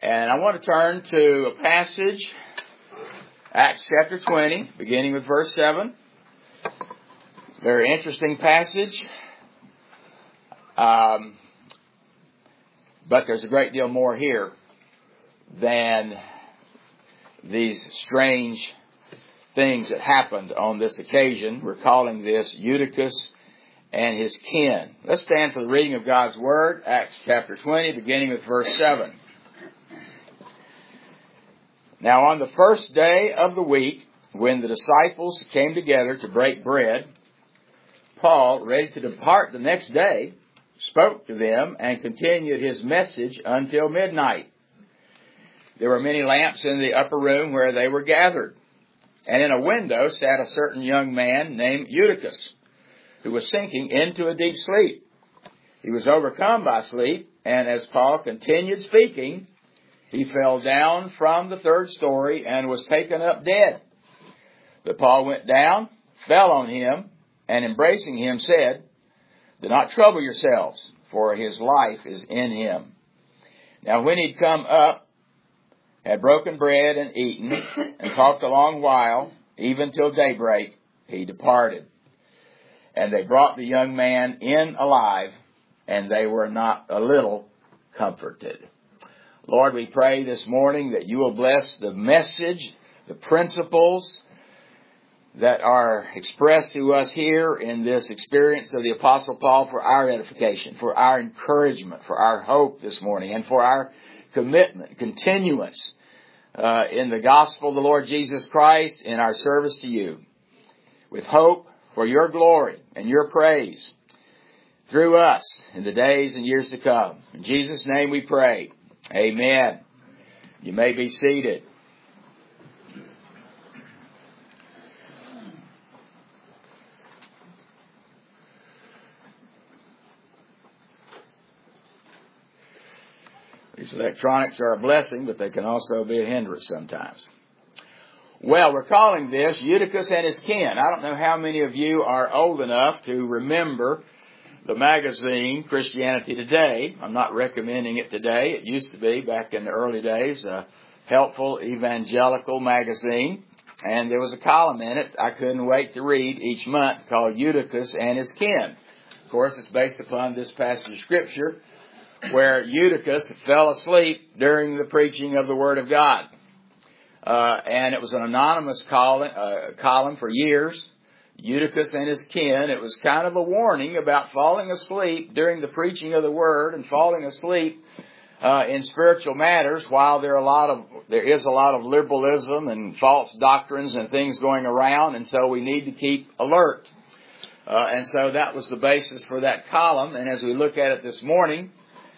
And I want to turn to a passage, Acts chapter 20, beginning with verse 7. Very interesting passage. But there's a great deal more here than these strange things that happened on this occasion. We're calling this Eutychus and his kin. Let's stand for the reading of God's Word, Acts chapter 20, beginning with verse 7. Now on the first day of the week, when the disciples came together to break bread, Paul, ready to depart the next day, spoke to them and continued his message until midnight. There were many lamps in the upper room where they were gathered, and in a window sat a certain young man named Eutychus, who was sinking into a deep sleep. He was overcome by sleep, and as Paul continued speaking, he fell down from the third story and was taken up dead. But Paul went down, fell on him, and embracing him said, "Do not trouble yourselves, for his life is in him." Now when he'd come up, had broken bread and eaten, and talked a long while, even till daybreak, he departed. And they brought the young man in alive, and they were not a little comforted. Lord, we pray this morning that you will bless the message, the principles that are expressed to us here in this experience of the Apostle Paul for our edification, for our encouragement, for our hope this morning, and for our commitment, continuance in the gospel of the Lord Jesus Christ in our service to you, with hope for your glory and your praise through us in the days and years to come. In Jesus' name we pray. Amen. You may be seated. These electronics are a blessing, but they can also be a hindrance sometimes. Well, we're calling this Eutychus and his kin. I don't know how many of you are old enough to remember the magazine Christianity Today. I'm not recommending it today. It used to be, back in the early days, a helpful evangelical magazine. And there was a column in it I couldn't wait to read each month called Eutychus and his kin. Of course, it's based upon this passage of Scripture where Eutychus fell asleep during the preaching of the Word of God. And it was an anonymous column for years. Eutychus and his kin. It was kind of a warning about falling asleep during the preaching of the Word and falling asleep in spiritual matters while there is a lot of liberalism and false doctrines and things going around, and so we need to keep alert. And so that was the basis for that column. And as we look at it this morning,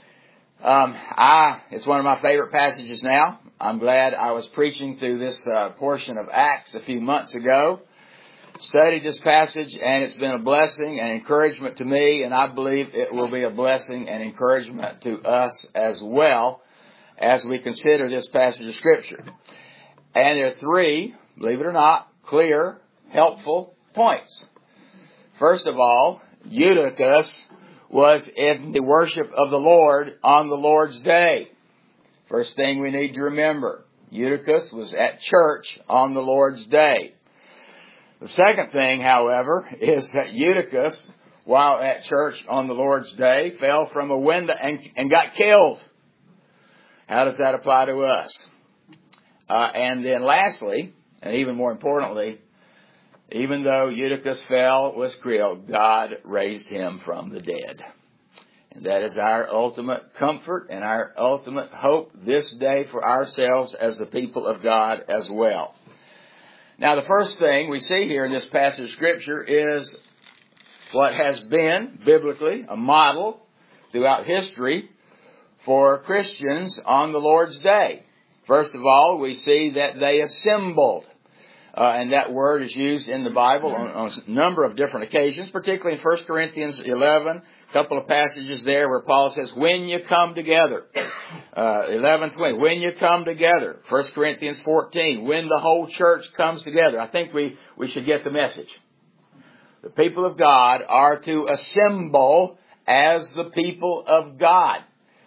it's one of my favorite passages now. I'm glad I was preaching through this portion of Acts a few months ago. Studied this passage, and it's been a blessing and encouragement to me, and I believe it will be a blessing and encouragement to us as well as we consider this passage of Scripture. And there are three, believe it or not, clear, helpful points. First of all, Eutychus was in the worship of the Lord on the Lord's day. First thing we need to remember, Eutychus was at church on the Lord's day. The second thing, however, is that Eutychus, while at church on the Lord's day, fell from a window and got killed. How does that apply to us? And then lastly, and even more importantly, even though Eutychus was killed, God raised him from the dead. And that is our ultimate comfort and our ultimate hope this day for ourselves as the people of God as well. Now, the first thing we see here in this passage of Scripture is what has been, biblically, a model throughout history for Christians on the Lord's Day. First of all, we see that they assembled. And that word is used in the Bible on a number of different occasions, particularly in 1 Corinthians 11, a couple of passages there where Paul says, when you come together. 11:20, when you come together. 1 Corinthians 14, when the whole church comes together. I think we should get the message. The people of God are to assemble as the people of God.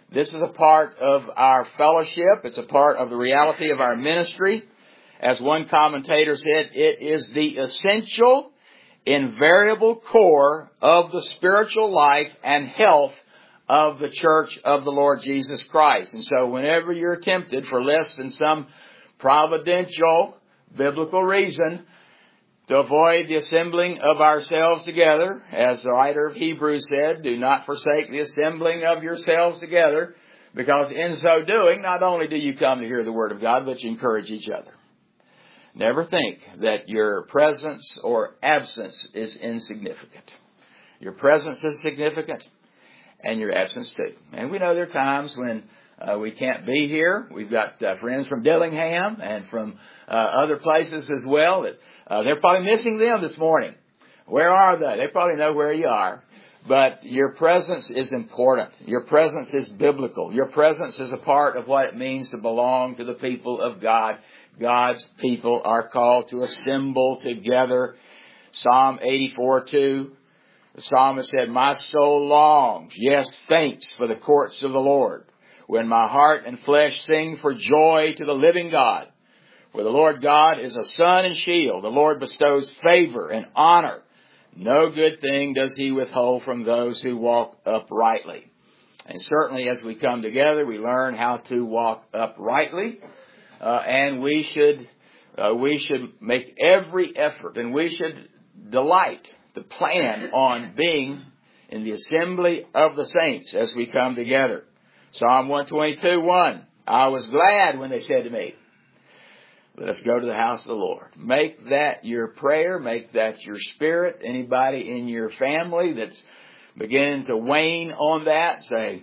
This is a part of our fellowship. It's a part of the reality of our ministry. As one commentator said, it is the essential, invariable core of the spiritual life and health of the church of the Lord Jesus Christ. And so whenever you're tempted for less than some providential biblical reason to avoid the assembling of ourselves together, as the writer of Hebrews said, do not forsake the assembling of yourselves together, because in so doing, not only do you come to hear the Word of God, but you encourage each other. Never think that your presence or absence is insignificant. Your presence is significant, and your absence too. And we know there are times when we can't be here. We've got friends from Dillingham and from other places as well that they're probably missing them this morning. Where are they? They probably know where you are. But your presence is important. Your presence is biblical. Your presence is a part of what it means to belong to the people of God. God's people are called to assemble together. Psalm 84:2. The psalmist said, my soul longs, yes, faints for the courts of the Lord, when my heart and flesh sing for joy to the living God. For the Lord God is a sun and shield. The Lord bestows favor and honor. No good thing does he withhold from those who walk uprightly. And certainly as we come together, we learn how to walk uprightly. And we should make every effort, and we should delight to plan on being in the assembly of the saints as we come together. Psalm 122:1. I was glad when they said to me, let us go to the house of the Lord. Make that your prayer. Make that your spirit. Anybody in your family that's beginning to wane on that, say,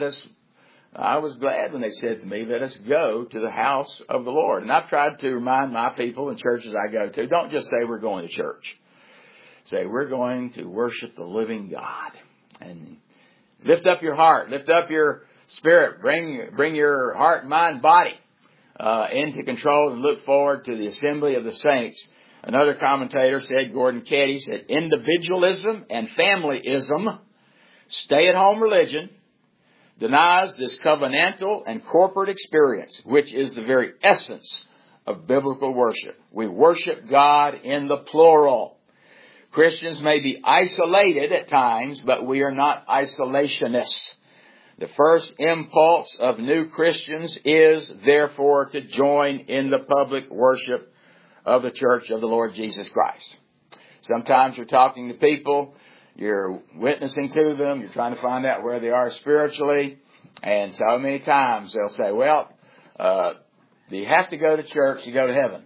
I was glad when they said to me, let us go to the house of the Lord. And I've tried to remind my people in churches I go to, don't just say we're going to church. Say we're going to worship the living God. And lift up your heart. Lift up your spirit. Bring your heart, mind, body into control and look forward to the assembly of the saints. Another commentator said, Gordon Ketty said, individualism and familyism, stay-at-home religion, denies this covenantal and corporate experience, which is the very essence of biblical worship. We worship God in the plural. Christians may be isolated at times, but we are not isolationists. The first impulse of new Christians is, therefore, to join in the public worship of the church of the Lord Jesus Christ. Sometimes you're talking to people, you're witnessing to them, you're trying to find out where they are spiritually, and so many times they'll say, well, do you have to go to church to go to heaven?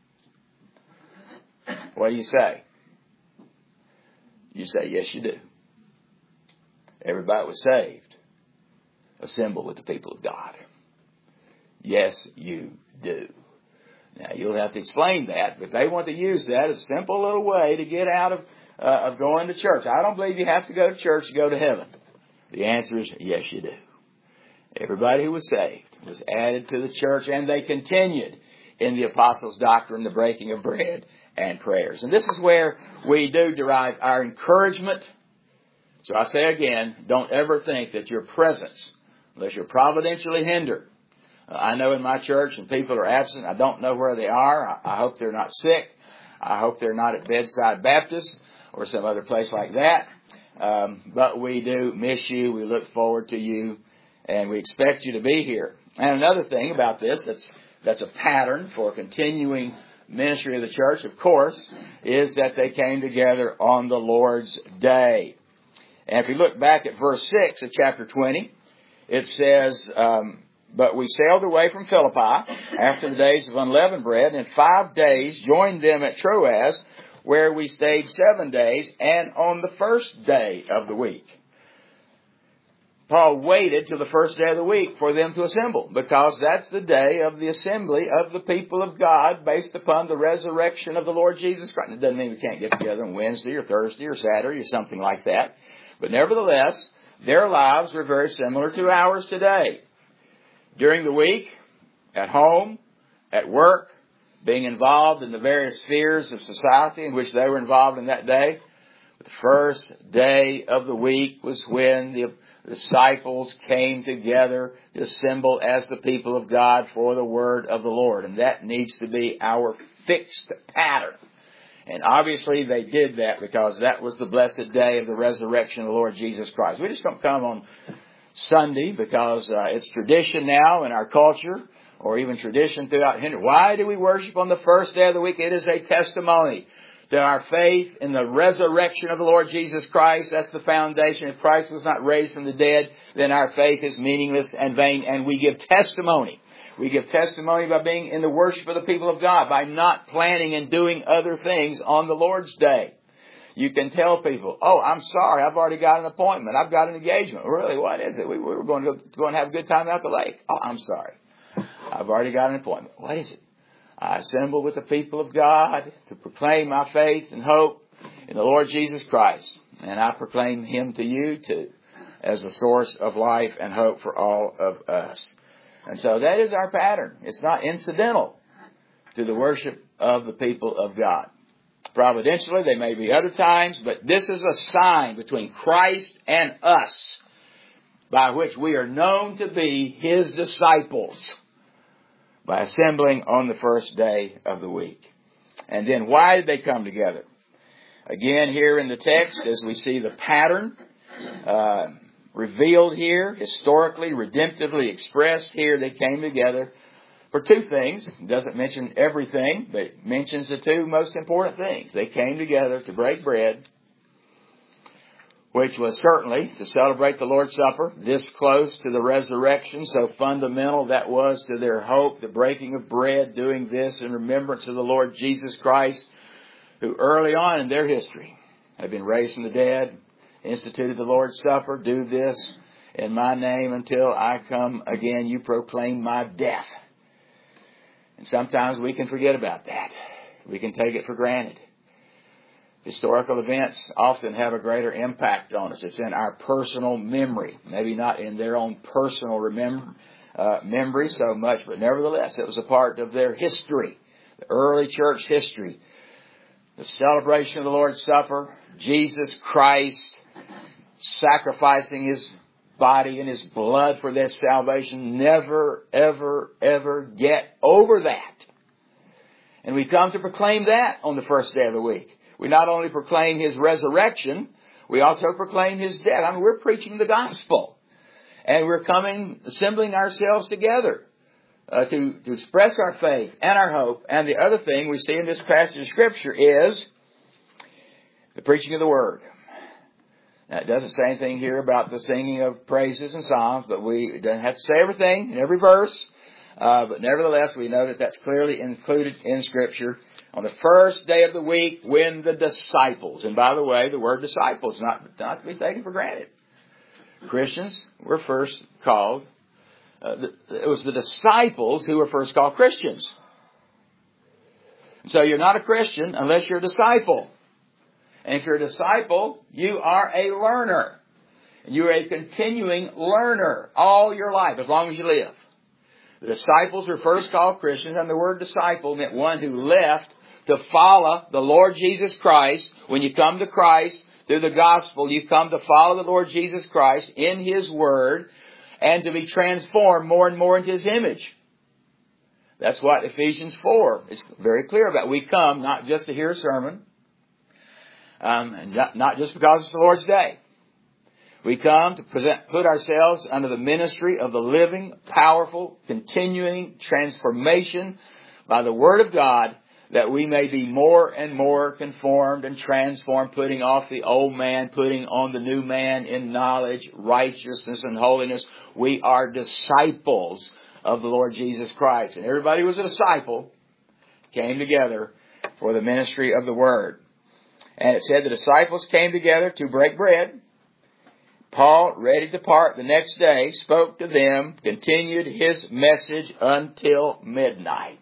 What do you say? You say, yes, you do. Everybody was saved. Assemble with the people of God. Yes, you do. Now, you'll have to explain that, but they want to use that as a simple little way to get out of going to church. I don't believe you have to go to church to go to heaven. The answer is, yes, you do. Everybody who was saved was added to the church, and they continued in the apostles' doctrine, the breaking of bread, and prayers. And this is where we do derive our encouragement. So I say again, don't ever think that your presence, unless you're providentially hindered. I know in my church when people are absent, I don't know where they are. I hope they're not sick. I hope they're not at Bedside Baptist or some other place like that. But we do miss you. We look forward to you. And we expect you to be here. And another thing about this that's a pattern for continuing ministry of the church, of course, is that they came together on the Lord's Day. And if you look back at verse 6 of chapter 20, it says, but we sailed away from Philippi after the days of unleavened bread, and in 5 days joined them at Troas, where we stayed 7 days, and on the first day of the week. Paul waited till the first day of the week for them to assemble, because that's the day of the assembly of the people of God based upon the resurrection of the Lord Jesus Christ. It doesn't mean we can't get together on Wednesday or Thursday or Saturday or something like that. But nevertheless, their lives were very similar to ours today. During the week, at home, at work, being involved in the various spheres of society in which they were involved in that day. But the first day of the week was when The disciples came together to assemble as the people of God for the word of the Lord. And that needs to be our fixed pattern. And obviously they did that because that was the blessed day of the resurrection of the Lord Jesus Christ. We just don't come on Sunday because it's tradition now in our culture, or even tradition throughout history. Why do we worship on the first day of the week? It is a testimony to our faith in the resurrection of the Lord Jesus Christ. That's the foundation. If Christ was not raised from the dead, then our faith is meaningless and vain, and we give testimony. We give testimony by being in the worship of the people of God, by not planning and doing other things on the Lord's day. You can tell people, oh, I'm sorry, I've already got an appointment. I've got an engagement. Really, what is it? We were going to go and have a good time out the lake. Oh, I'm sorry. I've already got an appointment. What is it? I assemble with the people of God to proclaim my faith and hope in the Lord Jesus Christ. And I proclaim Him to you too, as the source of life and hope for all of us. And so that is our pattern. It's not incidental to the worship of the people of God. Providentially, there may be other times, but this is a sign between Christ and us by which we are known to be His disciples, by assembling on the first day of the week. And then why did they come together? Again, here in the text, as we see the pattern revealed here, historically, redemptively expressed here, they came together for two things. It doesn't mention everything, but it mentions the two most important things. They came together to break bread, which was certainly to celebrate the Lord's Supper, this close to the resurrection, so fundamental that was to their hope, the breaking of bread, doing this in remembrance of the Lord Jesus Christ, who early on in their history had been raised from the dead, instituted the Lord's Supper. Do this in my name until I come again. You proclaim my death. And sometimes we can forget about that. We can take it for granted. Historical events often have a greater impact on us. It's in our personal memory. Maybe not in their own personal memory so much, but nevertheless, it was a part of their history, the early church history. The celebration of the Lord's Supper, Jesus Christ sacrificing His body and His blood for their salvation. Never, ever, ever get over that. And we come to proclaim that on the first day of the week. We not only proclaim His resurrection, we also proclaim His death. I mean, we're preaching the gospel. And we're assembling ourselves together to express our faith and our hope. And the other thing we see in this passage of Scripture is the preaching of the Word. Now, it doesn't say anything here about the singing of praises and psalms, but it doesn't have to say everything in every verse. But nevertheless, we know that that's clearly included in Scripture. On the first day of the week, when the disciples, and by the way, the word disciples is not to be taken for granted. Christians were first called, it was the disciples who were first called Christians. So you're not a Christian unless you're a disciple. And if you're a disciple, you are a learner. You're a continuing learner all your life, as long as you live. The disciples were first called Christians, and the word disciple meant one who left to follow the Lord Jesus Christ. When you come to Christ through the gospel, you come to follow the Lord Jesus Christ in His Word and to be transformed more and more into His image. That's what Ephesians 4 is very clear about. We come not just to hear a sermon, and not just because it's the Lord's day. We come to put ourselves under the ministry of the living, powerful, continuing transformation by the Word of God, that we may be more and more conformed and transformed, putting off the old man, putting on the new man in knowledge, righteousness, and holiness. We are disciples of the Lord Jesus Christ. And everybody who was a disciple came together for the ministry of the Word. And it said the disciples came together to break bread. Paul, ready to depart the next day, spoke to them, continued his message until midnight.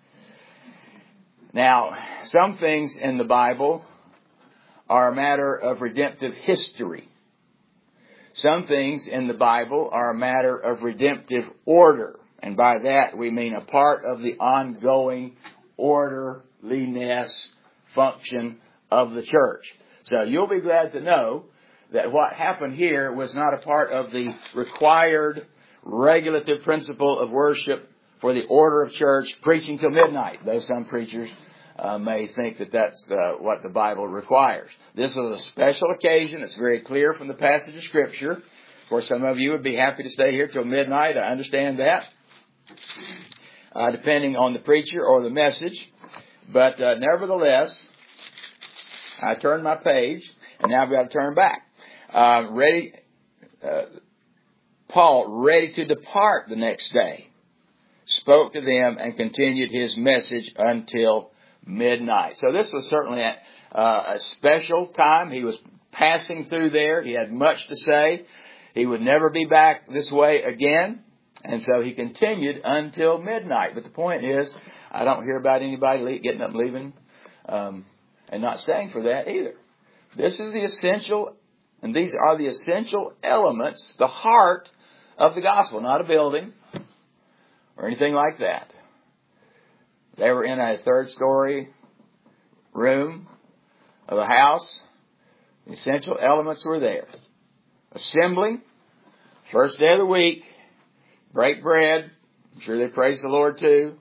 Now, some things in the Bible are a matter of redemptive history. Some things in the Bible are a matter of redemptive order. And by that we mean a part of the ongoing orderliness function of the church. So you'll be glad to know that what happened here was not a part of the required regulative principle of worship for the order of church, preaching till midnight, though some preachers may think that that's what the Bible requires. This was a special occasion. It's very clear from the passage of Scripture. Of course, some of you would be happy to stay here till midnight. I understand that, depending on the preacher or the message. But nevertheless, I turned my page, and now I've got to turn back. Paul, ready to depart the next day, spoke to them and continued his message until midnight. So this was certainly a special time. He was passing through there. He had much to say. He would never be back this way again. And so he continued until midnight. But the point is, I don't hear about anybody getting up and leaving and not staying for that either. This is the essential, and these are the essential elements, the heart of the gospel, not a building or anything like that. They were in a third-story room of a house. The essential elements were there. Assembling, first day of the week, break bread, I'm sure they praised the Lord too,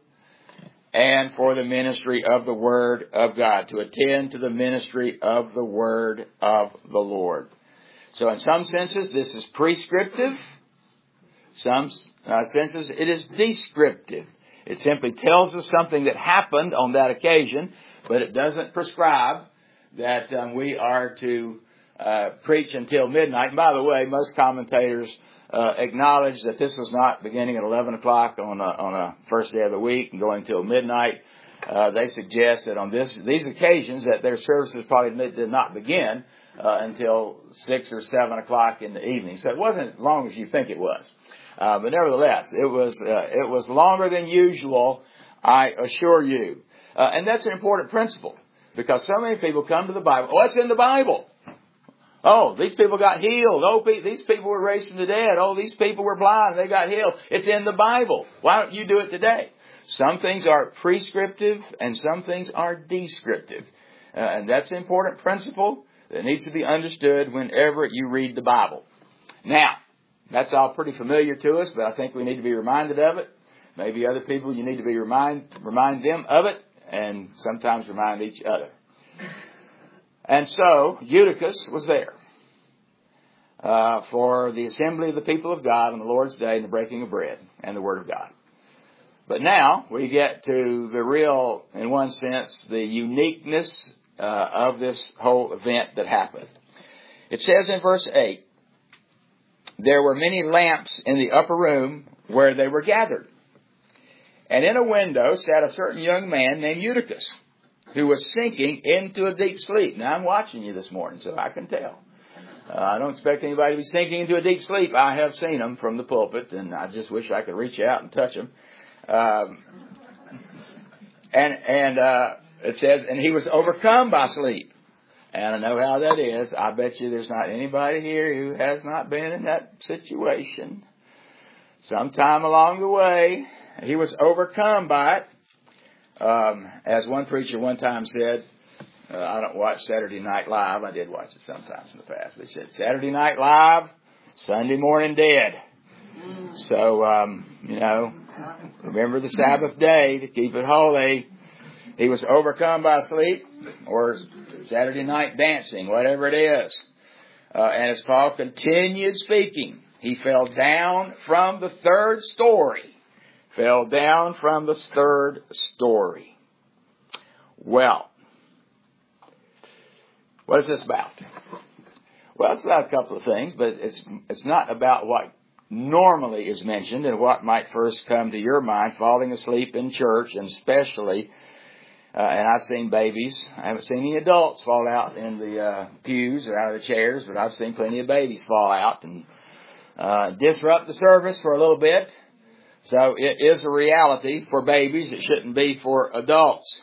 and for the ministry of the Word of God, to attend to the ministry of the Word of the Lord. So in some senses, this is prescriptive. Some senses, it is descriptive. It simply tells us something that happened on that occasion, but it doesn't prescribe that we are to preach until midnight. And by the way, most commentators acknowledge that this was not beginning at 11 o'clock on a first day of the week and going till midnight. They suggest that on these occasions that their services probably did not begin until 6 or 7 o'clock in the evening. So it wasn't as long as you think it was. But nevertheless, it was longer than usual, I assure you. And that's an important principle, because so many people come to the Bible. Oh, it's in the Bible. Oh, these people got healed. Oh, these people were raised from the dead. Oh, these people were blind. They got healed. It's in the Bible. Why don't you do it today? Some things are prescriptive and some things are descriptive. And that's an important principle that needs to be understood whenever you read the Bible. Now, that's all pretty familiar to us, but I think we need to be reminded of it. Maybe other people, you need to be remind them of it, and sometimes remind each other. And so, Eutychus was there for the assembly of the people of God on the Lord's Day and the breaking of bread and the Word of God. But now we get to the real, in one sense, the uniqueness of this whole event that happened. It says in verse 8, there were many lamps in the upper room where they were gathered. And in a window sat a certain young man named Eutychus, who was sinking into a deep sleep. Now, I'm watching you this morning, so I can tell. I don't expect anybody to be sinking into a deep sleep. I have seen them from the pulpit, and I just wish I could reach out and touch them. It says, and he was overcome by sleep. And I know how that is. I bet you there's not anybody here who has not been in that situation. Sometime along the way, he was overcome by it. As one preacher one time said, I don't watch Saturday Night Live. I did watch it sometimes in the past. But he said, Saturday Night Live, Sunday morning dead. So, remember the Sabbath day to keep it holy. He was overcome by sleep, or Saturday night dancing, whatever it is. And as Paul continued speaking, he fell down from the third story. Fell down from the third story. Well, what is this about? Well, it's about a couple of things, but it's not about what normally is mentioned and what might first come to your mind, falling asleep in church, and especially, and I've seen babies. I haven't seen any adults fall out in the pews or out of the chairs, but I've seen plenty of babies fall out and disrupt the service for a little bit. So it is a reality for babies. It shouldn't be for adults.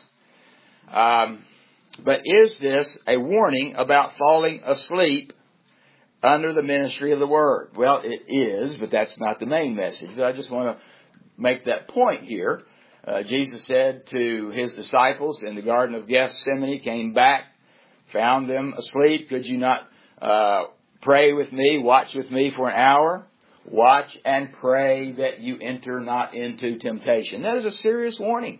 But is this a warning about falling asleep under the ministry of the Word? Well, it is, but that's not the main message. But I just want to make that point here. Jesus said to his disciples in the Garden of Gethsemane, came back, found them asleep. Could you not pray with me, watch with me for an hour. Watch and pray that you enter not into temptation. That is a serious warning.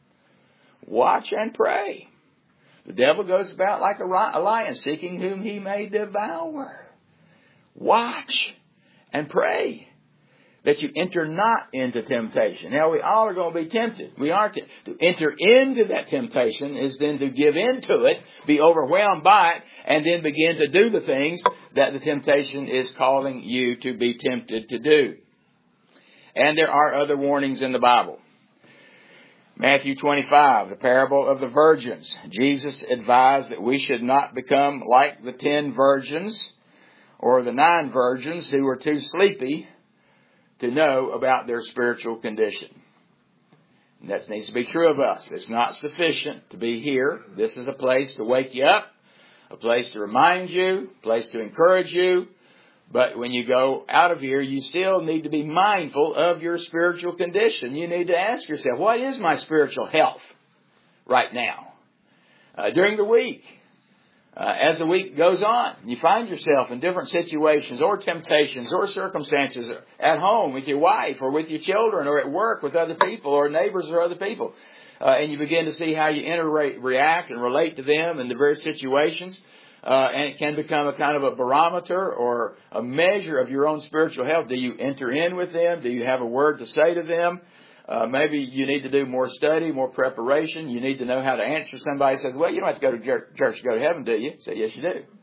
Watch and pray. The devil goes about like a lion, seeking whom he may devour. Watch and pray that you enter not into temptation. Now, we all are going to be tempted. We are to enter into that temptation is then to give into it, be overwhelmed by it, and then begin to do the things that the temptation is calling you to be tempted to do. And there are other warnings in the Bible. Matthew 25, the parable of the virgins. Jesus advised that we should not become like the 10 virgins or the 9 virgins who were too sleepy to know about their spiritual condition. And that needs to be true of us. It's not sufficient to be here. This is a place to wake you up, a place to remind you, a place to encourage you. But when you go out of here, you still need to be mindful of your spiritual condition. You need to ask yourself, what is my spiritual health right now? During the week, as the week goes on, you find yourself in different situations or temptations or circumstances at home with your wife or with your children or at work with other people or neighbors or other people. And you begin to see how you react and relate to them in the various situations. And it can become a kind of a barometer or a measure of your own spiritual health. Do you enter in with them? Do you have a word to say to them? Maybe you need to do more study, more preparation. You need to know how to answer somebody who says, well, you don't have to go to church to go to heaven, do you? Say, yes, you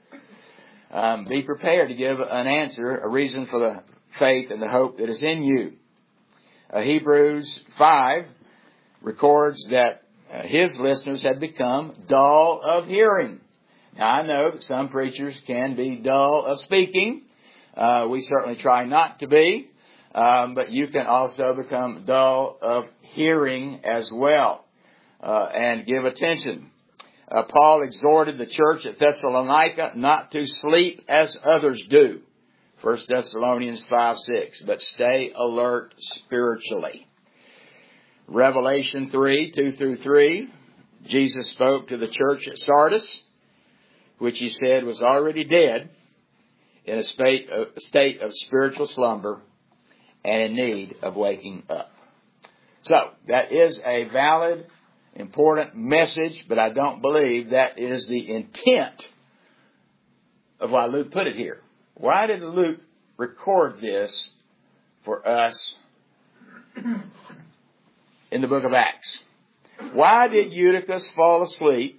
do. Be prepared to give an answer, a reason for the faith and the hope that is in you. Hebrews 5 records that his listeners had become dull of hearing. Now, I know that some preachers can be dull of speaking. We certainly try not to be. But you can also become dull of hearing as well. And give attention. Paul exhorted the church at Thessalonica not to sleep as others do. 1 Thessalonians 5:6. But stay alert spiritually. Revelation 3:2-3. Jesus spoke to the church at Sardis, which he said was already dead, in a state of spiritual slumber and in need of waking up. So, that is a valid, important message, but I don't believe that is the intent of why Luke put it here. Why did Luke record this for us in the book of Acts? Why did Eutychus fall asleep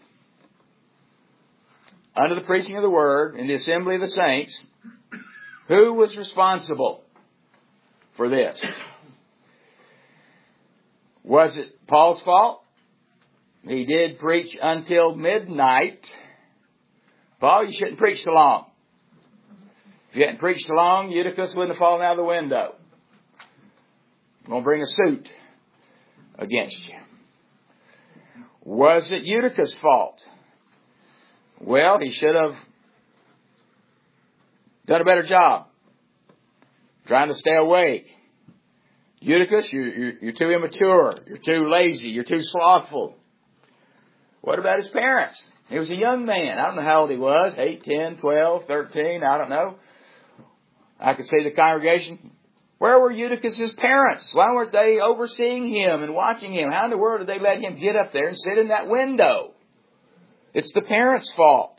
under the preaching of the word in the assembly of the saints? Who was responsible for this? Was it Paul's fault? He did preach until midnight. Paul, you shouldn't preach so long. If you hadn't preached so long, Eutychus wouldn't have fallen out of the window. I'm going to bring a suit against you. Was it Eutychus' fault? Well, he should have done a better job trying to stay awake. Eutychus, you're too immature. You're too lazy. You're too slothful. What about his parents? He was a young man. I don't know how old he was. 8, 10, 12, 13. I don't know. I could see the congregation. Where were Eutychus' parents? Why weren't they overseeing him and watching him? How in the world did they let him get up there and sit in that window? It's the parents' fault.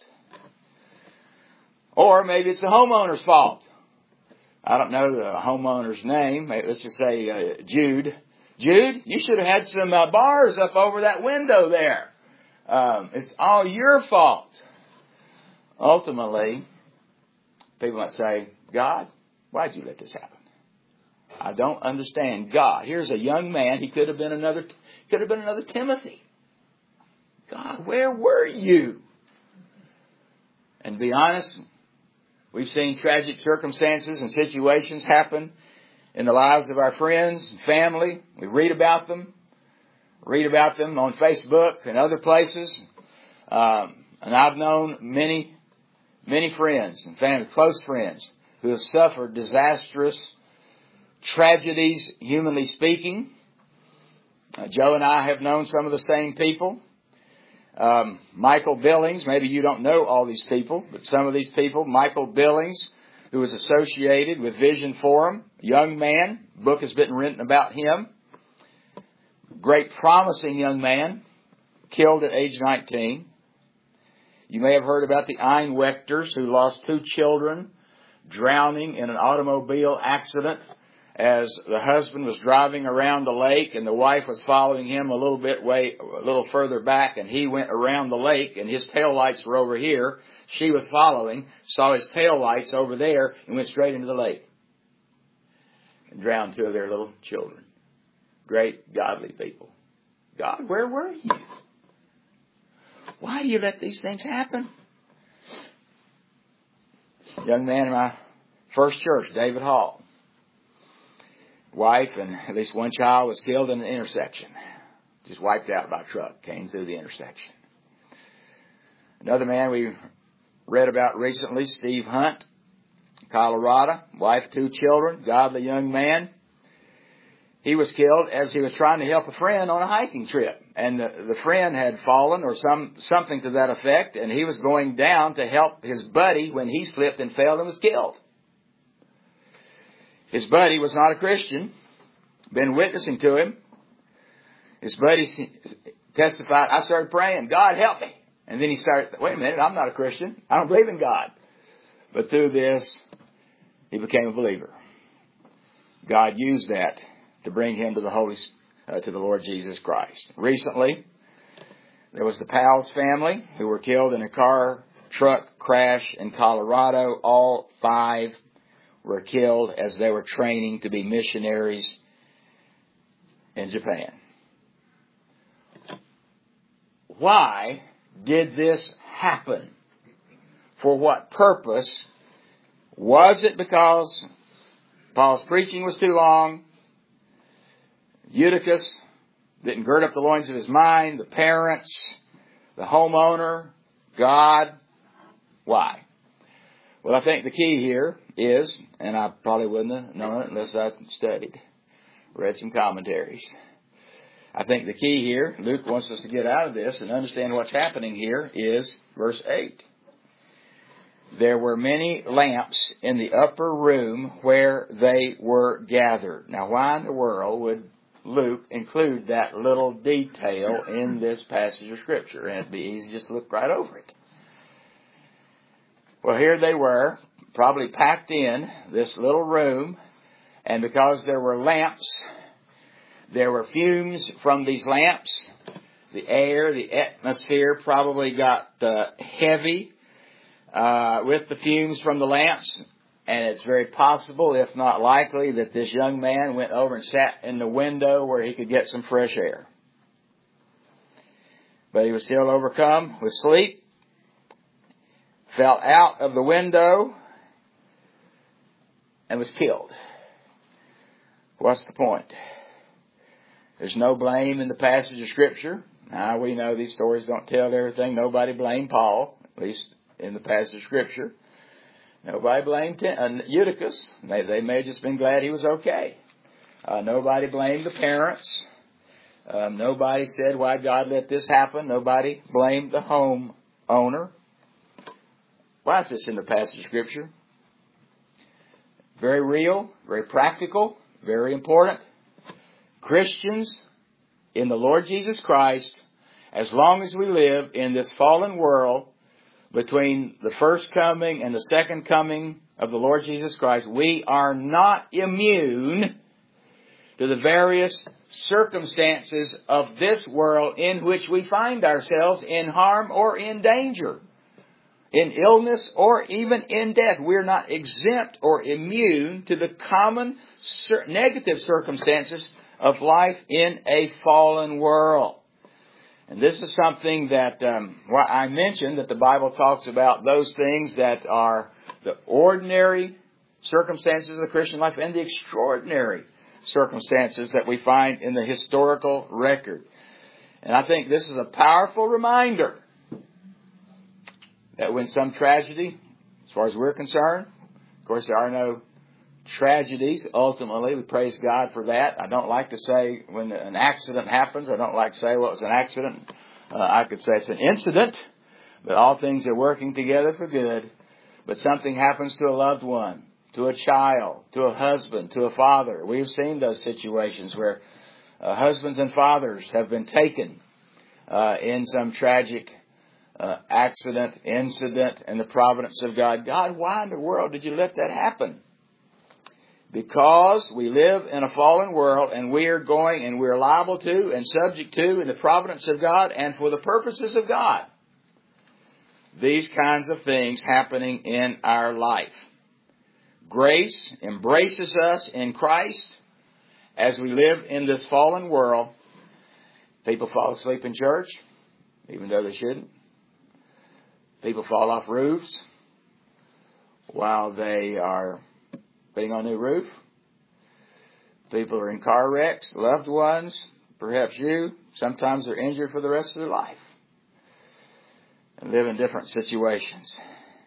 Or maybe it's the homeowner's fault. I don't know the homeowner's name. Let's just say Jude. Jude, you should have had some bars up over that window there. It's all your fault. Ultimately, people might say, God, why'd you let this happen? I don't understand. God, here's a young man. He could have been another Timothy. God, where were you? And to be honest, we've seen tragic circumstances and situations happen in the lives of our friends and family. We read about them on Facebook and other places. And I've known many friends and family, close friends, who have suffered disastrous tragedies, humanly speaking. Joe and I have known some of the same people. Michael Billings, maybe you don't know all these people, but some of these people, Michael Billings, who was associated with Vision Forum, young man, book has been written about him, great promising young man, killed at age 19. You may have heard about the Einwechters, who lost 2 children drowning in an automobile accident as the husband was driving around the lake and the wife was following him a little further back, and he went around the lake and his taillights were over here. She was following, saw his taillights over there, and went straight into the lake and drowned 2 of their little children. Great godly people. God, where were you? Why do you let these things happen? Young man in my first church, David Hall. Wife and at least 1 child was killed in an intersection. Just wiped out by a truck. Came through the intersection. Another man we read about recently, Steve Hunt, Colorado. Wife, 2 children. Godly young man. He was killed as he was trying to help a friend on a hiking trip. And the friend had fallen or something to that effect. And he was going down to help his buddy when he slipped and fell and was killed. His buddy was not a Christian, been witnessing to him. His buddy testified, I started praying, God help me. And then he started, wait a minute, I'm not a Christian. I don't believe in God. But through this, he became a believer. God used that to bring him to the Lord Jesus Christ. Recently, there was the Powell's family who were killed in a car truck crash in Colorado. All 5 were killed as they were training to be missionaries in Japan. Why did this happen? For what purpose? Was it because Paul's preaching was too long? Eutychus didn't gird up the loins of his mind? The parents? The homeowner? God? Why? Well, I think the key here is, and I probably wouldn't have known it unless I studied, read some commentaries. I think the key here, Luke wants us to get out of this and understand what's happening here, is verse 8. There were many lamps in the upper room where they were gathered. Now, why in the world would Luke include that little detail in this passage of Scripture? And it'd be easy just to look right over it. Well, here they were, probably packed in this little room, and because there were lamps, there were fumes from these lamps. The air, the atmosphere probably got heavy with the fumes from the lamps, and it's very possible, if not likely, that this young man went over and sat in the window where he could get some fresh air. But he was still overcome with sleep. Fell out of the window and was killed. What's the point? There's no blame in the passage of Scripture. Now, we know these stories don't tell everything. Nobody blamed Paul, at least in the passage of Scripture. Nobody blamed Eutychus. They may have just been glad he was okay. Nobody blamed the parents. Nobody said why God let this happen. Nobody blamed the homeowner. Why is this in the passage of Scripture? Very real, very practical, very important. Christians in the Lord Jesus Christ, as long as we live in this fallen world, between the first coming and the second coming of the Lord Jesus Christ, we are not immune to the various circumstances of this world in which we find ourselves in harm or in danger. In illness or even in death. We're not exempt or immune to the common negative circumstances of life in a fallen world. And this is something that I mentioned, that the Bible talks about those things that are the ordinary circumstances of the Christian life and the extraordinary circumstances that we find in the historical record. And I think this is a powerful reminder that when some tragedy, as far as we're concerned, of course there are no tragedies ultimately, we praise God for that. I don't like to say when an accident happens, I don't like to say, well, it was an accident. I could say it's an incident, but all things are working together for good. But something happens to a loved one, to a child, to a husband, to a father. We've seen those situations where husbands and fathers have been taken in some tragic accident, incident, in the providence of God. God, why in the world did you let that happen? Because we live in a fallen world, and we are going and we're liable to and subject to in the providence of God and for the purposes of God these kinds of things happening in our life. Grace embraces us in Christ as we live in this fallen world. People fall asleep in church, even though they shouldn't. People fall off roofs while they are putting on a new roof. People are in car wrecks, loved ones, perhaps you. Sometimes they're injured for the rest of their life and live in different situations.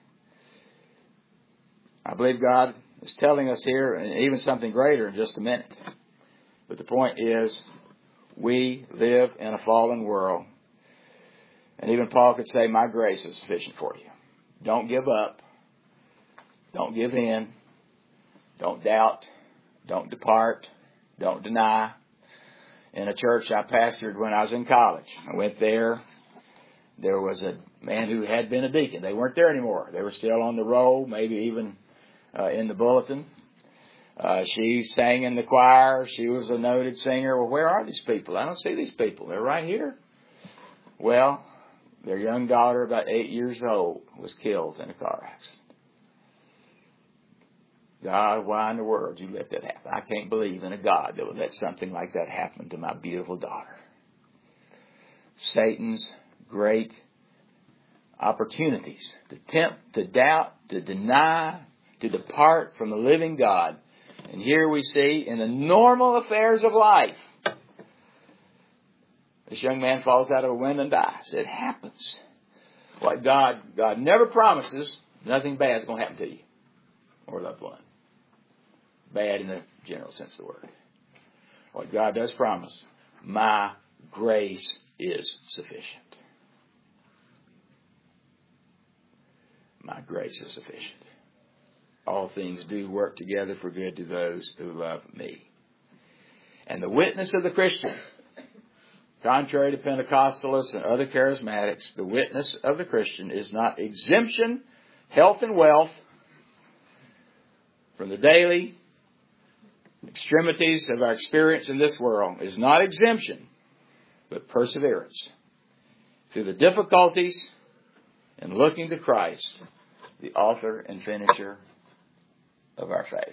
I believe God is telling us here, and even something greater in just a minute. But the point is, we live in a fallen world. And even Paul could say, my grace is sufficient for you. Don't give up. Don't give in. Don't doubt. Don't depart. Don't deny. In a church I pastored when I was in college, I went there. There was a man who had been a deacon. They weren't there anymore. They were still on the roll, maybe even in the bulletin. She sang in the choir. She was a noted singer. Well, where are these people? I don't see these people. They're right here. Well, their young daughter, about 8 years old, was killed in a car accident. God, why in the world did you let that happen? I can't believe in a God that would let something like that happen to my beautiful daughter. Satan's great opportunities to tempt, to doubt, to deny, to depart from the living God. And here we see in the normal affairs of life, this young man falls out of a window and dies. It happens. What God never promises nothing bad is going to happen to you or a loved one. Bad in the general sense of the word. What God does promise, my grace is sufficient. My grace is sufficient. All things do work together for good to those who love me. And the witness of the Christian, contrary to Pentecostalists and other charismatics, the witness of the Christian is not exemption, health and wealth from the daily extremities of our experience in this world. Is not exemption, but perseverance through the difficulties and looking to Christ, the author and finisher of our faith.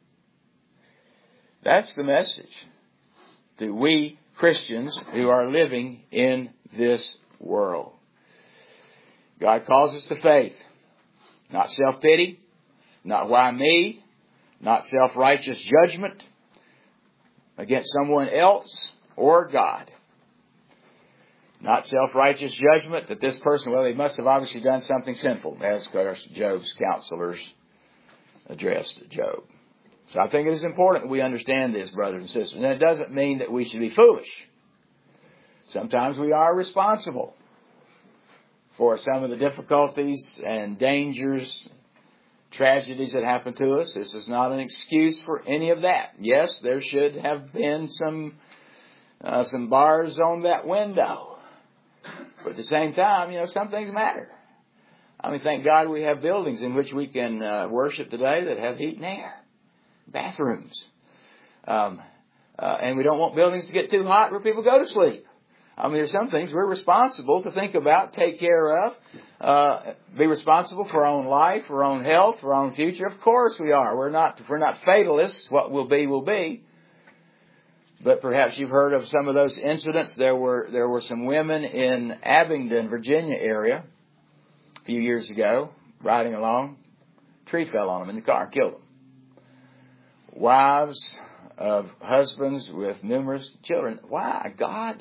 That's the message to we Christians who are living in this world. God calls us to faith, not self-pity, not why me, not self-righteous judgment against someone else or God. Not self-righteous judgment that this person, well, they must have obviously done something sinful, as Job's counselors addressed Job. So I think it is important that we understand this, brothers and sisters. And it doesn't mean that we should be foolish. Sometimes we are responsible for some of the difficulties and dangers, tragedies that happen to us. This is not an excuse for any of that. Yes, there should have been some bars on that window. But at the same time, some things matter. I mean, thank God we have buildings in which we can worship today that have heat and air. Bathrooms. And we don't want buildings to get too hot where people go to sleep. I mean, there's some things we're responsible to think about, take care of, be responsible for our own life, for our own health, for our own future. Of course we are. We're not fatalists. What will be, will be. But perhaps you've heard of some of those incidents. There were some women in Abingdon, Virginia area a few years ago, riding along. A tree fell on them in the car and killed them. Wives of husbands with numerous children. Why? God.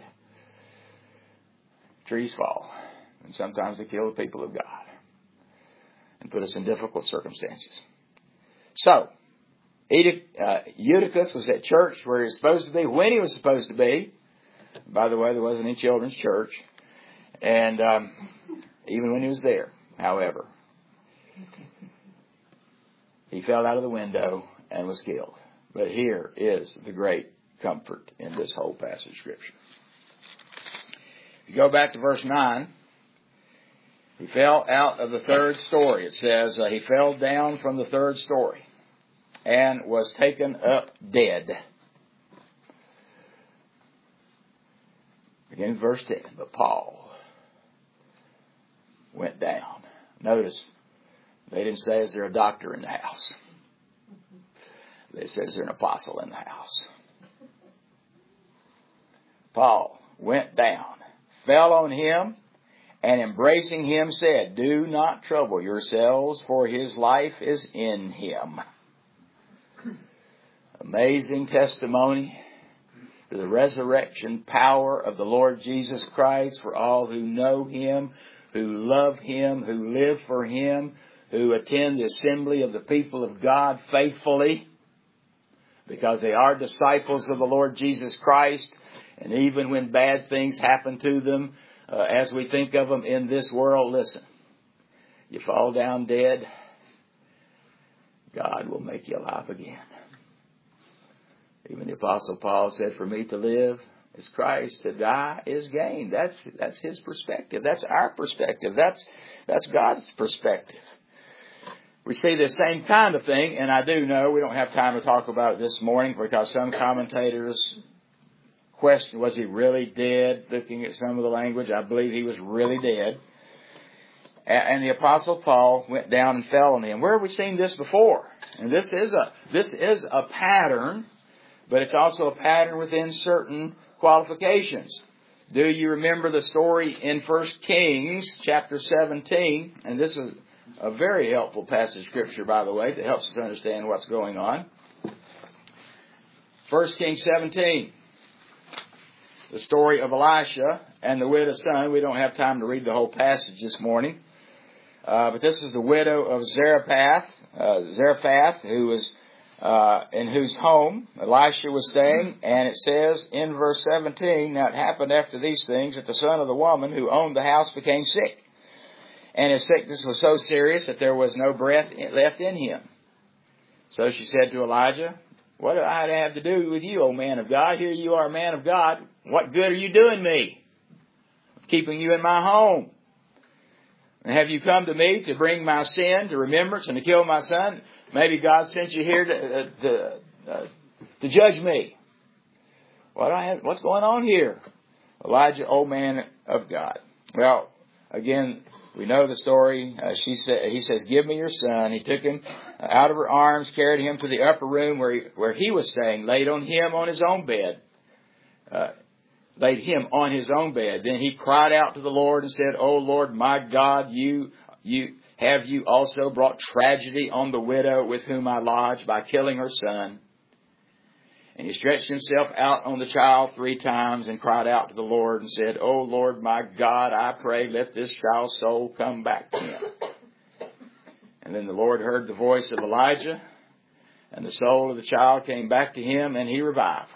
Trees fall. And sometimes they kill the people of God and put us in difficult circumstances. So, Eutychus was at church where he was supposed to be, when he was supposed to be. By the way, there wasn't any children's church. And even when he was there, however, he fell out of the window and was killed. But here is the great comfort in this whole passage of Scripture. If you go back to verse 9, he fell out of the third story. It says he fell down from the third story and was taken up dead. Again, verse 10. But Paul went down. Notice, they didn't say, is there a doctor in the house? They said, is there an apostle in the house? Paul went down, fell on him, and embracing him said, do not trouble yourselves, for his life is in him. Amazing testimony to the resurrection power of the Lord Jesus Christ for all who know him, who love him, who live for him, who attend the assembly of the people of God faithfully, because they are disciples of the Lord Jesus Christ. And even when bad things happen to them, as we think of them in this world, listen, you fall down dead, God will make you alive again. Even the Apostle Paul said, for me to live is Christ, to die is gain. That's his perspective. That's our perspective. That's God's perspective. We see the same kind of thing, and I do know we don't have time to talk about it this morning because some commentators question, was he really dead? Looking at some of the language, I believe he was really dead. And the Apostle Paul went down and fell on him. Where have we seen this before? And this is a pattern, but it's also a pattern within certain qualifications. Do you remember the story in 1 Kings chapter 17? And this is a very helpful passage of Scripture, by the way, that helps us understand what's going on. 1 Kings 17. The story of Elisha and the widow's son. We don't have time to read the whole passage this morning. But this is the widow of Zarephath, who was in whose home Elisha was staying. And it says in verse 17, now it happened after these things that the son of the woman who owned the house became sick. And his sickness was so serious that there was no breath left in him. So she said to Elijah, what do I have to do with you, O man of God? Here you are, a man of God. What good are you doing me? Keeping you in my home. And have you come to me to bring my sin to remembrance and to kill my son? Maybe God sent you here to judge me. What's going on here? Elijah, O man of God. Well, again, we know the story. He says, give me your son. He took him out of her arms, carried him to the upper room where he was staying, laid him on his own bed. Then he cried out to the Lord and said, O Lord, my God, you also brought tragedy on the widow with whom I lodged by killing her son. And he stretched himself out on the child 3 times and cried out to the Lord and said, O Lord, my God, I pray, let this child's soul come back to him. And then the Lord heard the voice of Elijah, and the soul of the child came back to him, and he revived.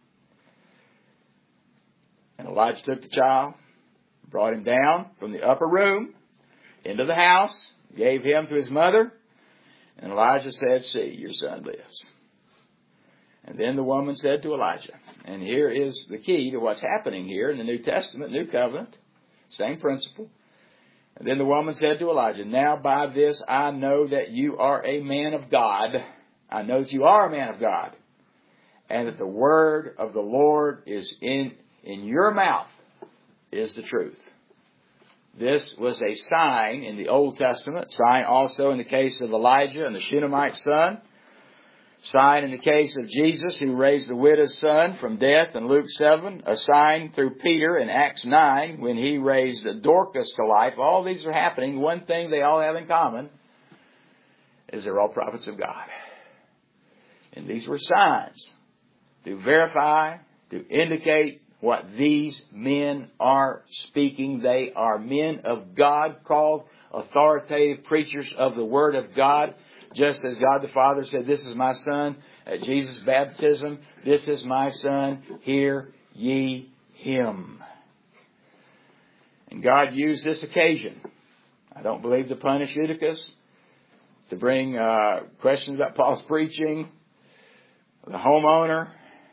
And Elijah took the child, brought him down from the upper room into the house, gave him to his mother, and Elijah said, see, your son lives. And then the woman said to Elijah, and here is the key to what's happening here in the New Testament, New Covenant, same principle. And then the woman said to Elijah, now by this I know that you are a man of God. I know that you are a man of God. And that the word of the Lord is in your mouth is the truth. This was a sign in the Old Testament, sign also in the case of Elijah and the Shunammite son, sign in the case of Jesus who raised the widow's son from death in Luke 7, a sign through Peter in Acts 9 when he raised Dorcas to life. All these are happening. One thing they all have in common is they're all prophets of God. And these were signs to verify, to indicate what these men are speaking. They are men of God, called authoritative preachers of the Word of God. Just as God the Father said, this is my Son at Jesus' baptism. This is my Son. Hear ye him. And God used this occasion, I don't believe, to punish Eutychus, to bring questions about Paul's preaching, the homeowner,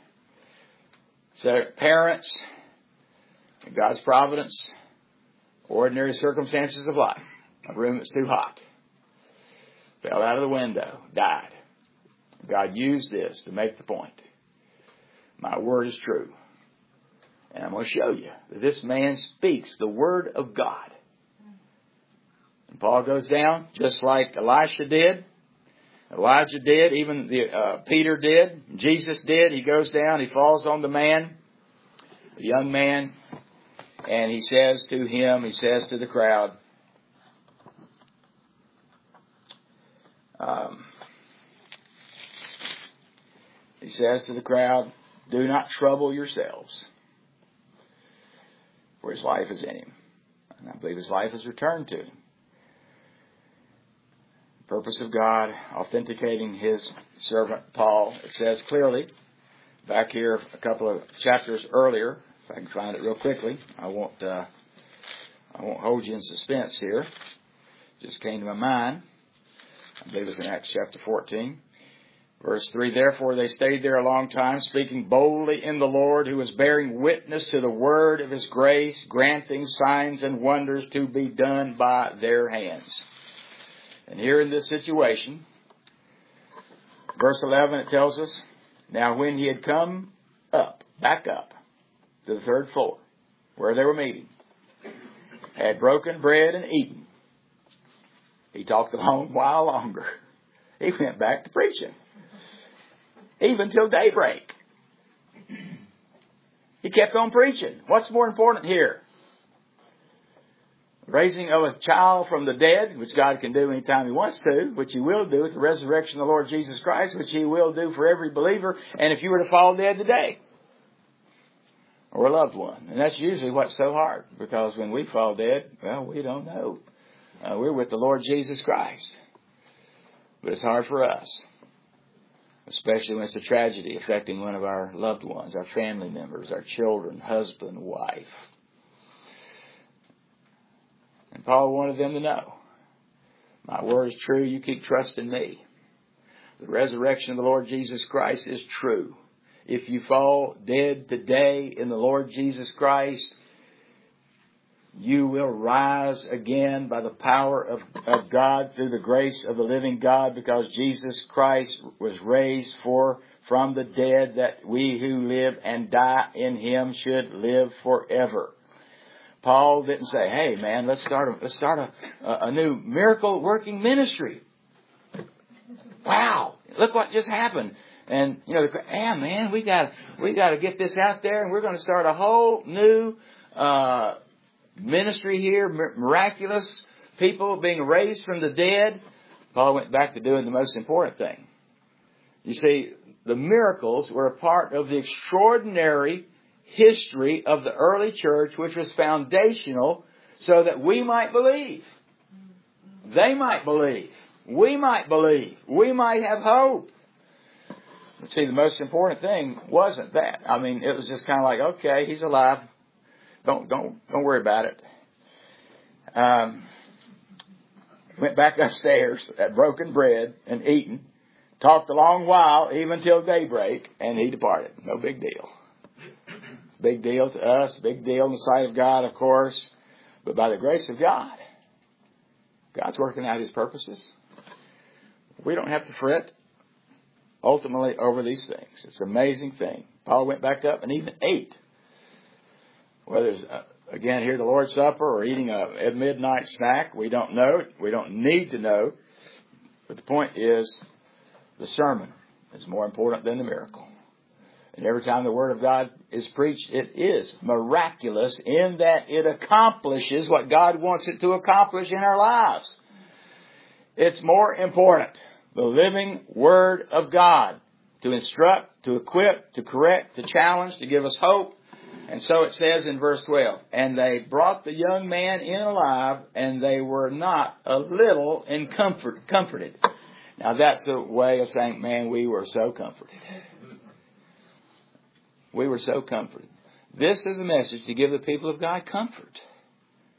parents, in God's providence, ordinary circumstances of life. A room that's too hot. Fell out of the window. Died. God used this to make the point. My word is true. And I'm going to show you that this man speaks the word of God. And Paul goes down just like Elisha did. Elijah did. Even Peter did. Jesus did. He goes down. He falls on the man. The young man. And he says to the crowd, do not trouble yourselves, for his life is in him. And I believe his life is returned to him. The purpose of God authenticating his servant Paul, it says clearly, back here a couple of chapters earlier, if I can find it real quickly. I won't hold you in suspense here. Just came to my mind. I believe it's in Acts chapter 14. Verse 3, therefore they stayed there a long time, speaking boldly in the Lord, who was bearing witness to the word of his grace, granting signs and wonders to be done by their hands. And here in this situation, verse 11, it tells us, now when he had come back up to the third floor, where they were meeting, had broken bread and eaten, he talked a long while longer. He went back to preaching. Even till daybreak. He kept on preaching. What's more important here? Raising of a child from the dead, which God can do anytime he wants to, which he will do with the resurrection of the Lord Jesus Christ, which he will do for every believer, and if you were to fall dead today, or a loved one. And that's usually what's so hard, because when we fall dead, well, we don't know. We're with the Lord Jesus Christ. But it's hard for us, especially when it's a tragedy affecting one of our loved ones, our family members, our children, husband, wife. And Paul wanted them to know, my word is true, you keep trusting me. The resurrection of the Lord Jesus Christ is true. If you fall dead today in the Lord Jesus Christ, you will rise again by the power of God through the grace of the living God, because Jesus Christ was raised from the dead, that we who live and die in him should live forever. Paul didn't say, hey man, let's start a new miracle working ministry. Wow, look what just happened. And man, we got to get this out there, and we're going to start a whole new ministry here, miraculous people being raised from the dead. Paul went back to doing the most important thing. You see, the miracles were a part of the extraordinary history of the early church, which was foundational so that we might believe. They might believe. We might believe. We might have hope. But see, the most important thing wasn't that. I mean, it was just kind of like, okay, he's alive. Don't worry about it. Went back upstairs, had broken bread and eaten, talked a long while, even till daybreak, and he departed. No big deal. Big deal to us, big deal in the sight of God, of course. But by the grace of God, God's working out his purposes. We don't have to fret ultimately over these things. It's an amazing thing. Paul went back up and even ate. Whether it's, again, here the Lord's Supper or eating a midnight snack, we don't know. We don't need to know. But the point is, the sermon is more important than the miracle. And every time the Word of God is preached, it is miraculous in that it accomplishes what God wants it to accomplish in our lives. It's more important, the living Word of God, to instruct, to equip, to correct, to challenge, to give us hope. And so it says in verse 12, and they brought the young man in alive, and they were not a little comforted. Now that's a way of saying, man, we were so comforted. We were so comforted. This is a message to give the people of God comfort.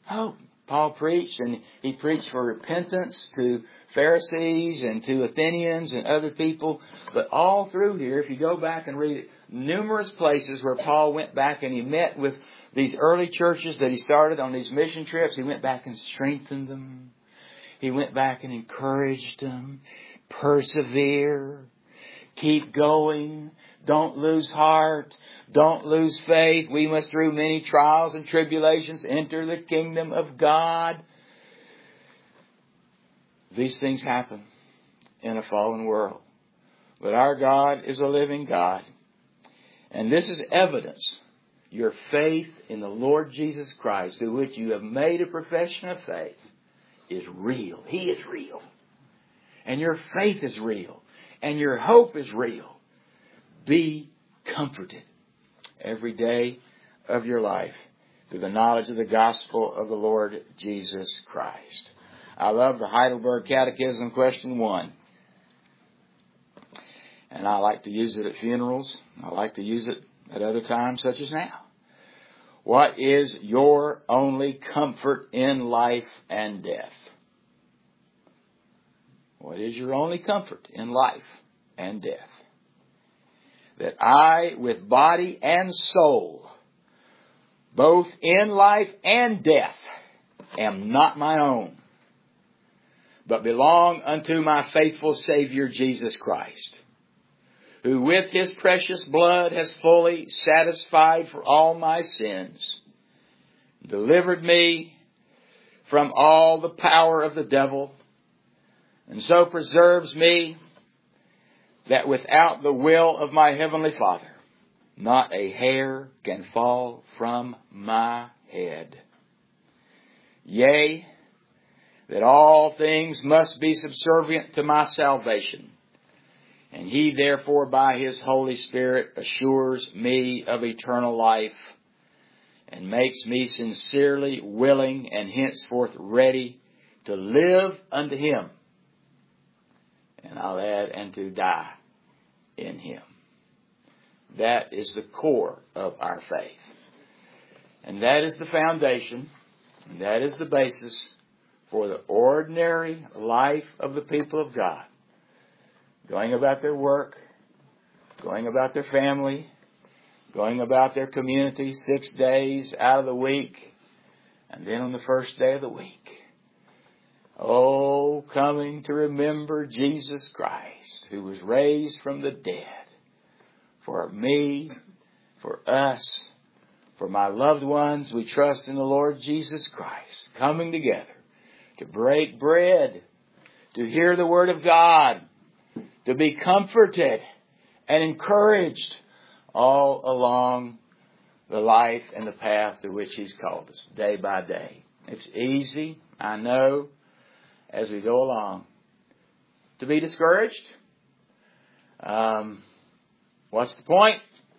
Hope. Paul preached, and he preached for repentance to Pharisees and to Athenians and other people. But all through here, if you go back and read it, numerous places where Paul went back and he met with these early churches that he started on these mission trips. He went back and strengthened them. He went back and encouraged them. Persevere. Keep going. Don't lose heart. Don't lose faith. We must through many trials and tribulations enter the kingdom of God. These things happen in a fallen world. But our God is a living God. And this is evidence. Your faith in the Lord Jesus Christ, through which you have made a profession of faith, is real. He is real. And your faith is real. And your hope is real. Be comforted every day of your life through the knowledge of the gospel of the Lord Jesus Christ. I love the Heidelberg Catechism, question 1. And I like to use it at funerals. I like to use it at other times such as now. What is your only comfort in life and death? What is your only comfort in life and death? That I, with body and soul, both in life and death, am not my own, but belong unto my faithful Savior Jesus Christ, who with His precious blood has fully satisfied for all my sins, delivered me from all the power of the devil, and so preserves me that without the will of my Heavenly Father, not a hair can fall from my head. Yea, that all things must be subservient to my salvation, and He therefore by His Holy Spirit assures me of eternal life, and makes me sincerely willing and henceforth ready to live unto Him. And I'll add, and to die in Him. That is the core of our faith. And that is the foundation, and that is the basis for the ordinary life of the people of God. Going about their work, going about their family, going about their community 6 days out of the week, and then on the first day of the week, oh, coming to remember Jesus Christ, who was raised from the dead, for me, for us, for my loved ones. We trust in the Lord Jesus Christ, coming together to break bread, to hear the Word of God, to be comforted and encouraged all along the life and the path to which He's called us, day by day. It's easy, I know, as we go along, to be discouraged. What's the point?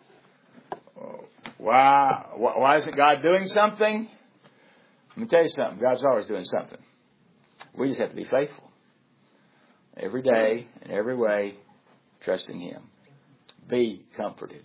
Why isn't God doing something? Let me tell you something. God's always doing something. We just have to be faithful. Every day, in every way, trusting Him. Be comforted.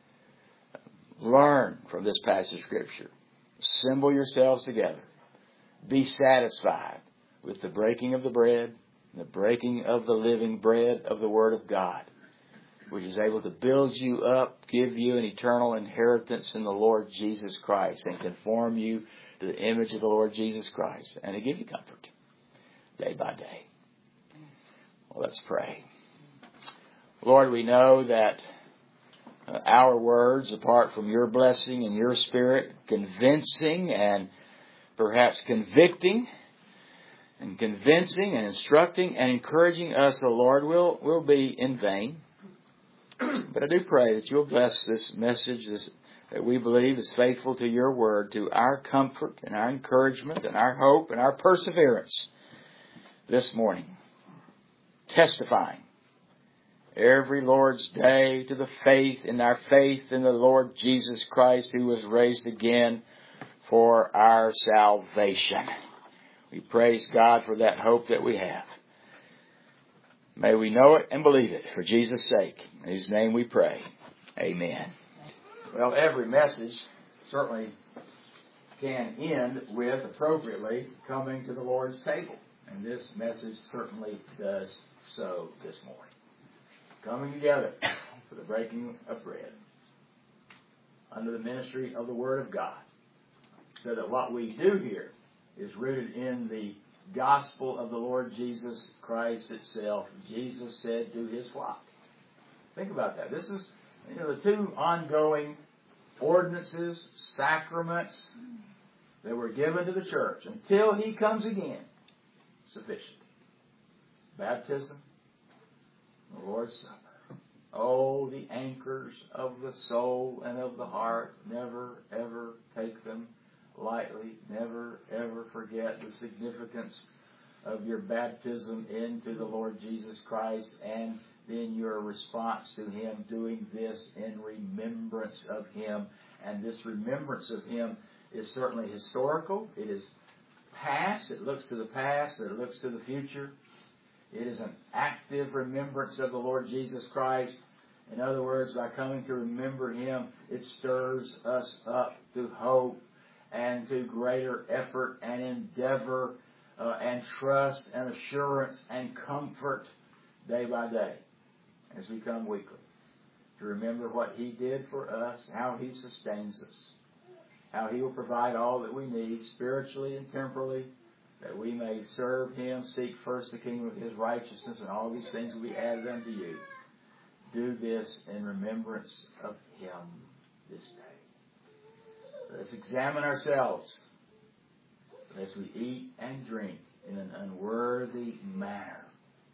Learn from this passage of Scripture. Assemble yourselves together. Be satisfied with the breaking of the bread, the breaking of the living bread of the Word of God, which is able to build you up, give you an eternal inheritance in the Lord Jesus Christ, and conform you to the image of the Lord Jesus Christ, and to give you comfort day by day. Well, let's pray. Lord, we know that our words, apart from Your blessing and Your Spirit, convincing and perhaps convicting, and convincing and instructing and encouraging us, O Lord, will be in vain. But I do pray that You'll bless this message that we believe is faithful to Your Word, to our comfort and our encouragement and our hope and our perseverance this morning. Testifying every Lord's day to the faith in the Lord Jesus Christ, who was raised again for our salvation. We praise God for that hope that we have. May we know it and believe it for Jesus' sake. In His name we pray. Amen. Well, every message certainly can end with, appropriately, coming to the Lord's table. And this message certainly does so this morning. Coming together for the breaking of bread under the ministry of the Word of God, so that what we do here is rooted in the gospel of the Lord Jesus Christ itself. Jesus said to his flock. Think about that. This is, the two ongoing ordinances, sacraments that were given to the church until he comes again. Sufficient. Baptism, the Lord's Supper. Oh, the anchors of the soul and of the heart. Never, ever take them lightly. Never, ever forget the significance of your baptism into the Lord Jesus Christ and then your response to Him, doing this in remembrance of Him. And this remembrance of Him is certainly historical. It is past. It looks to the past, but it looks to the future. It is an active remembrance of the Lord Jesus Christ. In other words, by coming to remember Him, it stirs us up to hope and to greater effort and endeavor and trust and assurance and comfort day by day as we come weekly. To remember what He did for us, how He sustains us, how He will provide all that we need spiritually and temporally, that we may serve Him, seek first the kingdom of His righteousness, and all these things will be added unto you. Do this in remembrance of Him this day. Let's examine ourselves as we eat and drink in an unworthy manner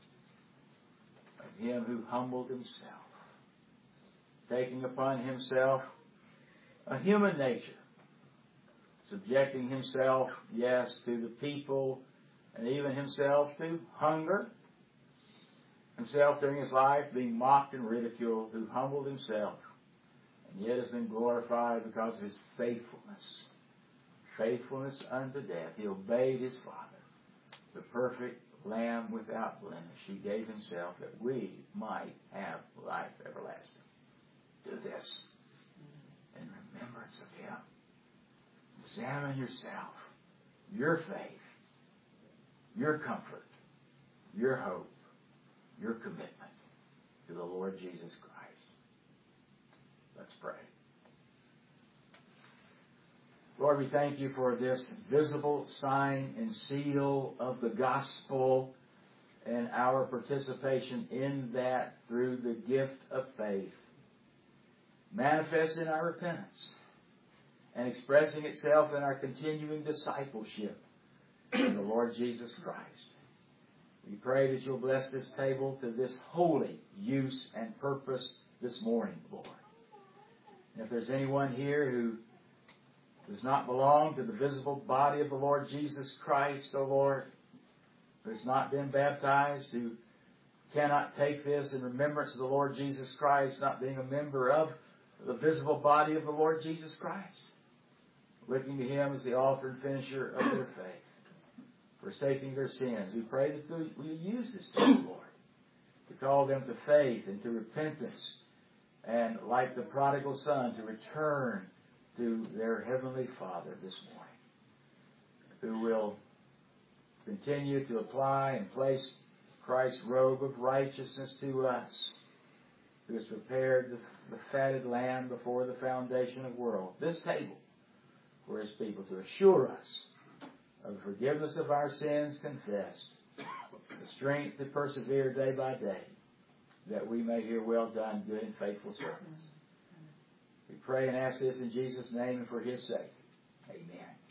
of Him who humbled Himself, taking upon Himself a human nature, subjecting Himself, yes, to the people, and even Himself to hunger. Himself during His life being mocked and ridiculed, who humbled Himself, and yet has been glorified because of His faithfulness. Faithfulness unto death. He obeyed His Father, the perfect Lamb without blemish. He gave Himself that we might have life everlasting. Do this in remembrance of Him. Examine yourself, your faith, your comfort, your hope, your commitment to the Lord Jesus Christ. Let's pray. Lord, we thank You for this visible sign and seal of the gospel and our participation in that through the gift of faith, manifest in our repentance and expressing itself in our continuing discipleship in the Lord Jesus Christ. We pray that You'll bless this table to this holy use and purpose this morning, Lord. And if there's anyone here who does not belong to the visible body of the Lord Jesus Christ, O Lord, who has not been baptized, who cannot take this in remembrance of the Lord Jesus Christ, not being a member of the visible body of the Lord Jesus Christ, looking to Him as the author and finisher of their faith, forsaking their sins, we pray that we use this time, Lord, to call them to faith and to repentance, and like the prodigal son, to return to their Heavenly Father this morning, who will continue to apply and place Christ's robe of righteousness to us, who has prepared the fatted lamb before the foundation of the world, this table for His people, to assure us of the forgiveness of our sins confessed, the strength to persevere day by day, that we may hear, well done, good and faithful servants. We pray and ask this in Jesus' name and for His sake. Amen.